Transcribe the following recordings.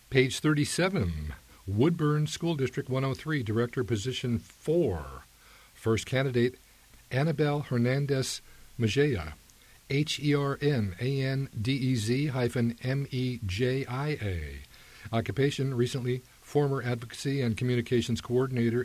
Page 37, Woodburn School District 103, Director, Position 4. First candidate, Annabelle Hernandez Mejia, HERNANDEZ-MEJIA. Occupation, recently former Advocacy and Communications Coordinator,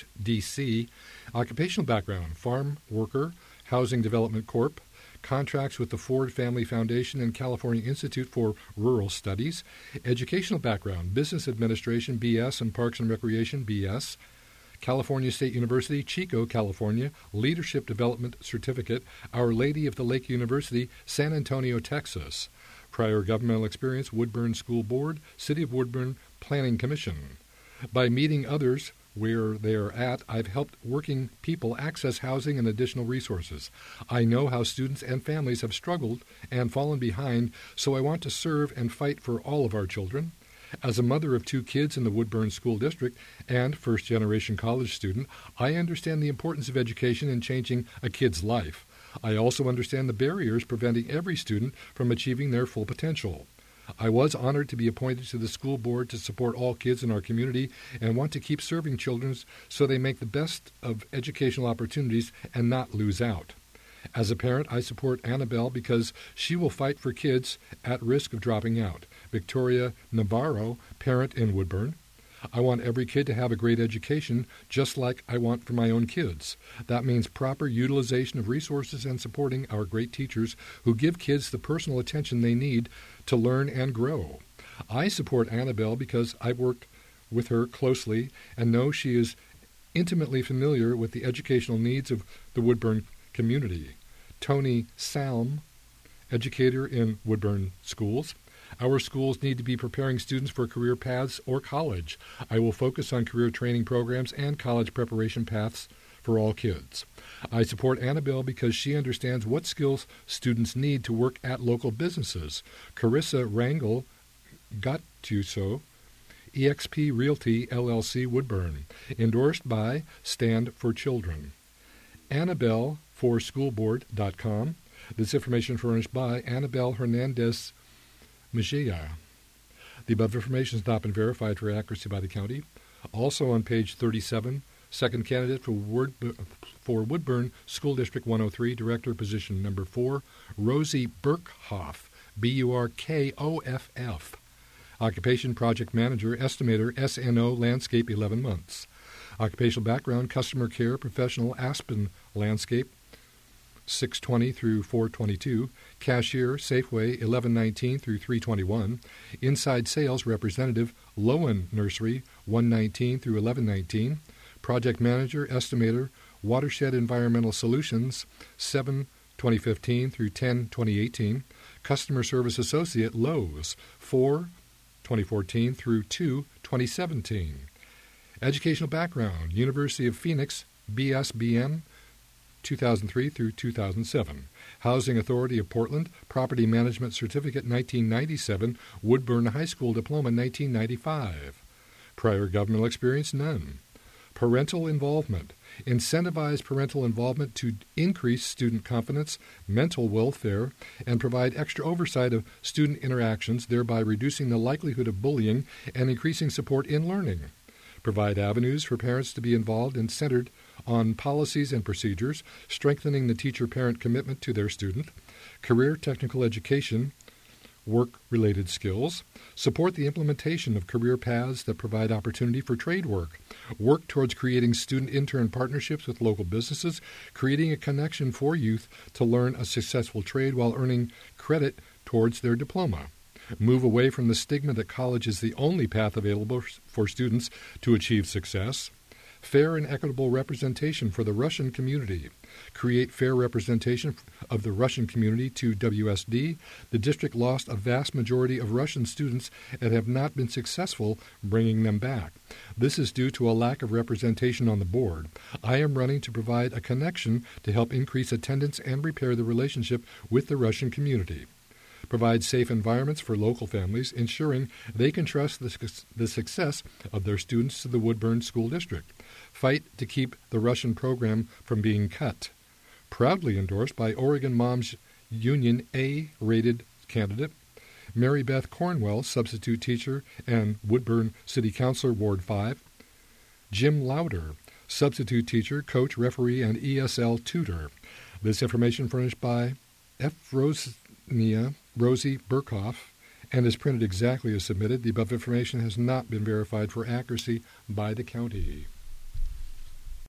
FHDC. Occupational background, farm worker, Housing Development Corp., contracts with the Ford Family Foundation and California Institute for Rural Studies. Educational background, Business Administration, BS, and Parks and Recreation, BS. California State University, Chico, California, Leadership Development Certificate, Our Lady of the Lake University, San Antonio, Texas. Prior governmental experience, Woodburn School Board, City of Woodburn Planning Commission. By meeting others where they are at, I've helped working people access housing and additional resources. I know how students and families have struggled and fallen behind, so I want to serve and fight for all of our children. As a mother of 2 kids in the Woodburn School District and first-generation college student, I understand the importance of education in changing a kid's life. I also understand the barriers preventing every student from achieving their full potential. I was honored to be appointed to the school board to support all kids in our community and want to keep serving children so they make the best of educational opportunities and not lose out. As a parent, I support Annabelle because she will fight for kids at risk of dropping out. Victoria Navarro, parent in Woodburn. I want every kid to have a great education, just like I want for my own kids. That means proper utilization of resources and supporting our great teachers who give kids the personal attention they need to learn and grow. I support Annabelle because I've worked with her closely and know she is intimately familiar with the educational needs of the Woodburn community. Tony Salm, educator in Woodburn schools. Our schools need to be preparing students for career paths or college. I will focus on career training programs and college preparation paths for all kids. I support Annabelle because she understands what skills students need to work at local businesses. Carissa Rangel Gattuso, eXp Realty, LLC, Woodburn. Endorsed by Stand for Children. Annabelle for schoolboard.com. This information furnished by Annabelle Hernandez Mejia. The above information has not been verified for accuracy by the county. Also on page 37, second candidate for Woodburn School District 103, Director, Position number 4, Rosie Burkhoff, Burkhoff. Occupation, Project Manager, Estimator, SNO, Landscape, 11 months. Occupational background, Customer Care, Professional, Aspen Landscape, 620 through 422, Cashier, Safeway, 1119 through 321, Inside Sales Representative, Lowen Nursery, 119 through 1119, Project Manager, Estimator, Watershed Environmental Solutions, 7/2015 through 10/2018, Customer Service Associate, Lowe's, 4/2014 through 2/2017. Educational background, University of Phoenix, BSBM, 2003 through 2007. Housing Authority of Portland, Property Management Certificate 1997, Woodburn High School Diploma 1995. Prior governmental experience, none. Parental involvement. Incentivize parental involvement to increase student confidence, mental welfare, and provide extra oversight of student interactions, thereby reducing the likelihood of bullying and increasing support in learning. Provide avenues for parents to be involved and centered on policies and procedures, strengthening the teacher-parent commitment to their student. Career technical education, work-related skills. Support the implementation of career paths that provide opportunity for trade work. Work towards creating student-intern partnerships with local businesses, creating a connection for youth to learn a successful trade while earning credit towards their diploma. Move away from the stigma that college is the only path available for students to achieve success. Fair and equitable representation for the Russian community. Create fair representation of the Russian community to WSD. The district lost a vast majority of Russian students and have not been successful bringing them back. This is due to a lack of representation on the board. I am running to provide a connection to help increase attendance and repair the relationship with the Russian community. Provide safe environments for local families, ensuring they can trust the success of their students to the Woodburn School District. Fight to keep the Russian program from being cut. Proudly endorsed by Oregon Moms Union A-rated candidate, Mary Beth Cornwell, substitute teacher and Woodburn City Councilor, Ward 5. Jim Lauder, substitute teacher, coach, referee, and ESL tutor. This information furnished by F. Rosie Burkhoff and is printed exactly as submitted. The above information has not been verified for accuracy by the county.